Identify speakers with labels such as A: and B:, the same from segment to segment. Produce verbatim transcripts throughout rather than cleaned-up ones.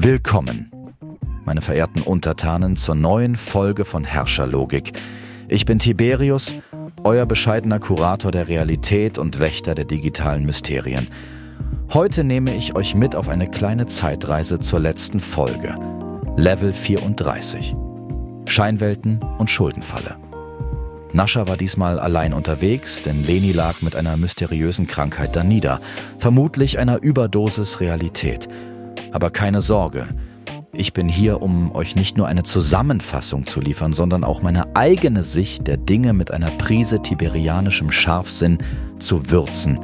A: Willkommen, meine verehrten Untertanen, zur neuen Folge von Herrscherlogik. Ich bin Tiberius, euer bescheidener Kurator der Realität und Wächter der digitalen Mysterien. Heute nehme ich euch mit auf eine kleine Zeitreise zur letzten Folge. Level vierunddreißig. Scheinwelten und Schuldenfalle. Nascha war diesmal allein unterwegs, denn Leni lag mit einer mysteriösen Krankheit danieder, vermutlich einer Überdosis Realität. Aber keine Sorge, ich bin hier, um euch nicht nur eine Zusammenfassung zu liefern, sondern auch meine eigene Sicht der Dinge mit einer Prise tiberianischem Scharfsinn zu würzen.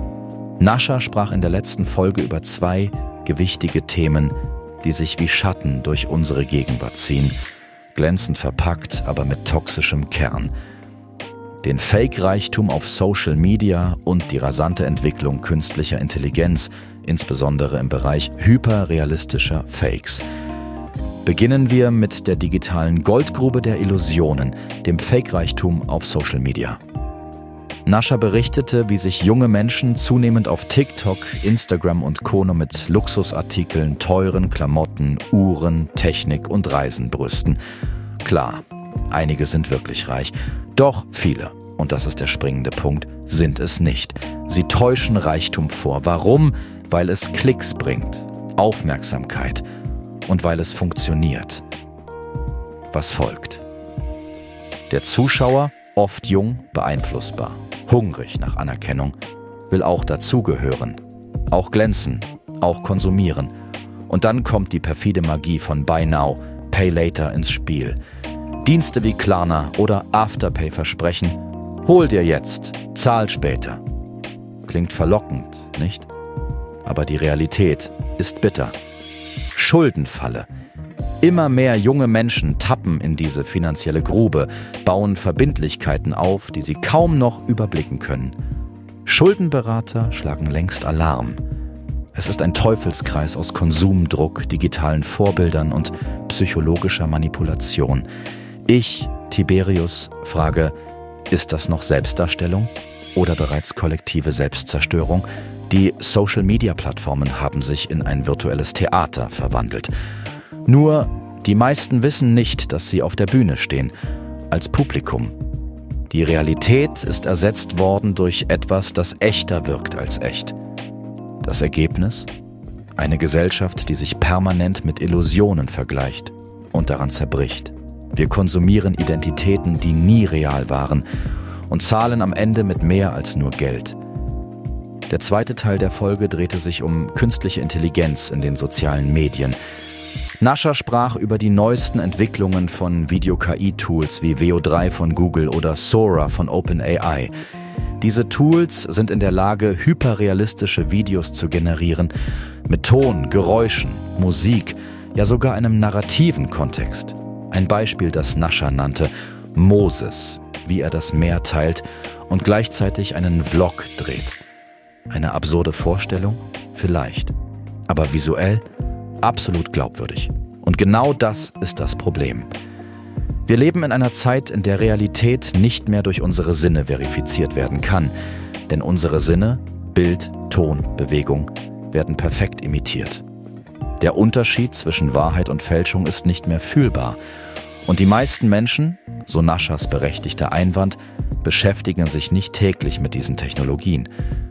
A: Nascha sprach in der letzten Folge über zwei gewichtige Themen, die sich wie Schatten durch unsere Gegenwart ziehen, glänzend verpackt, aber mit toxischem Kern. Den Fake-Reichtum auf Social Media und die rasante Entwicklung künstlicher Intelligenz, insbesondere im Bereich hyperrealistischer Fakes. Beginnen wir mit der digitalen Goldgrube der Illusionen, dem Fake-Reichtum auf Social Media. Nascha berichtete, wie sich junge Menschen zunehmend auf TikTok, Instagram und Co. mit Luxusartikeln, teuren Klamotten, Uhren, Technik und Reisen brüsten. Klar, einige sind wirklich reich, doch viele, und das ist der springende Punkt, sind es nicht. Sie täuschen Reichtum vor. Warum? Weil es Klicks bringt, Aufmerksamkeit und weil es funktioniert. Was folgt? Der Zuschauer, oft jung, beeinflussbar, hungrig nach Anerkennung, will auch dazugehören, auch glänzen, auch konsumieren. Und dann kommt die perfide Magie von Buy Now, Pay Later ins Spiel. Dienste wie Klarna oder Afterpay versprechen, hol dir jetzt, zahl später. Klingt verlockend, nicht? Aber die Realität ist bitter. Schuldenfalle. Immer mehr junge Menschen tappen in diese finanzielle Grube, bauen Verbindlichkeiten auf, die sie kaum noch überblicken können. Schuldenberater schlagen längst Alarm. Es ist ein Teufelskreis aus Konsumdruck, digitalen Vorbildern und psychologischer Manipulation. Ich, Tiberius, frage, ist das noch Selbstdarstellung oder bereits kollektive Selbstzerstörung? Die Social-Media-Plattformen haben sich in ein virtuelles Theater verwandelt. Nur, die meisten wissen nicht, dass sie auf der Bühne stehen, als Publikum. Die Realität ist ersetzt worden durch etwas, das echter wirkt als echt. Das Ergebnis? Eine Gesellschaft, die sich permanent mit Illusionen vergleicht und daran zerbricht. Wir konsumieren Identitäten, die nie real waren und zahlen am Ende mit mehr als nur Geld. Der zweite Teil der Folge drehte sich um künstliche Intelligenz in den sozialen Medien. Nascha sprach über die neuesten Entwicklungen von Video-K I-Tools wie V O drei von Google oder Sora von OpenAI. Diese Tools sind in der Lage, hyperrealistische Videos zu generieren, mit Ton, Geräuschen, Musik, ja sogar einem narrativen Kontext. Ein Beispiel, das Nascha nannte, Moses, wie er das Meer teilt und gleichzeitig einen Vlog dreht. Eine absurde Vorstellung? Vielleicht. Aber visuell? Absolut glaubwürdig. Und genau das ist das Problem. Wir leben in einer Zeit, in der Realität nicht mehr durch unsere Sinne verifiziert werden kann. Denn unsere Sinne, Bild, Ton, Bewegung, werden perfekt imitiert. Der Unterschied zwischen Wahrheit und Fälschung ist nicht mehr fühlbar. Und die meisten Menschen, so Naschas berechtigter Einwand, beschäftigen sich nicht täglich mit diesen Technologien.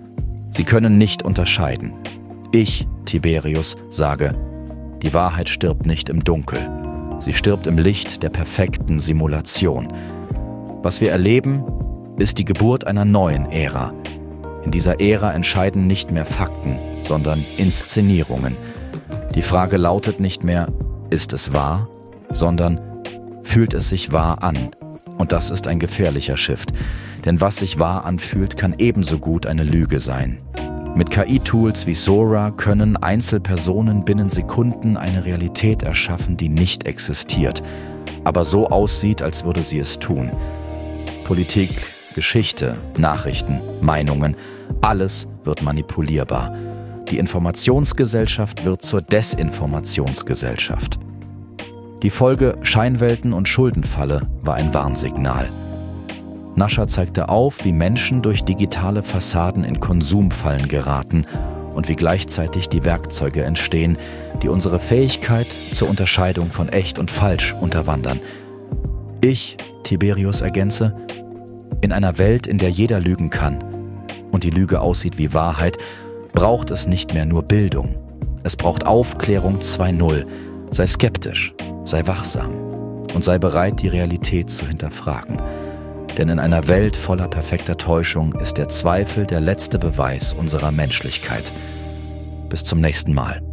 A: Sie können nicht unterscheiden. Ich, Tiberius, sage, die Wahrheit stirbt nicht im Dunkel. Sie stirbt im Licht der perfekten Simulation. Was wir erleben, ist die Geburt einer neuen Ära. In dieser Ära entscheiden nicht mehr Fakten, sondern Inszenierungen. Die Frage lautet nicht mehr, ist es wahr, sondern fühlt es sich wahr an? Und das ist ein gefährlicher Shift. Denn was sich wahr anfühlt, kann ebenso gut eine Lüge sein. Mit K I-Tools wie Sora können Einzelpersonen binnen Sekunden eine Realität erschaffen, die nicht existiert, aber so aussieht, als würde sie es tun. Politik, Geschichte, Nachrichten, Meinungen, alles wird manipulierbar. Die Informationsgesellschaft wird zur Desinformationsgesellschaft. Die Folge Scheinwelten und Schuldenfalle war ein Warnsignal. Nascha zeigte auf, wie Menschen durch digitale Fassaden in Konsumfallen geraten und wie gleichzeitig die Werkzeuge entstehen, die unsere Fähigkeit zur Unterscheidung von echt und falsch unterwandern. Ich, Tiberius, ergänze: In einer Welt, in der jeder lügen kann und die Lüge aussieht wie Wahrheit, braucht es nicht mehr nur Bildung. Es braucht Aufklärung zwei Punkt null. Sei skeptisch, sei wachsam und sei bereit, die Realität zu hinterfragen. Denn in einer Welt voller perfekter Täuschung ist der Zweifel der letzte Beweis unserer Menschlichkeit. Bis zum nächsten Mal.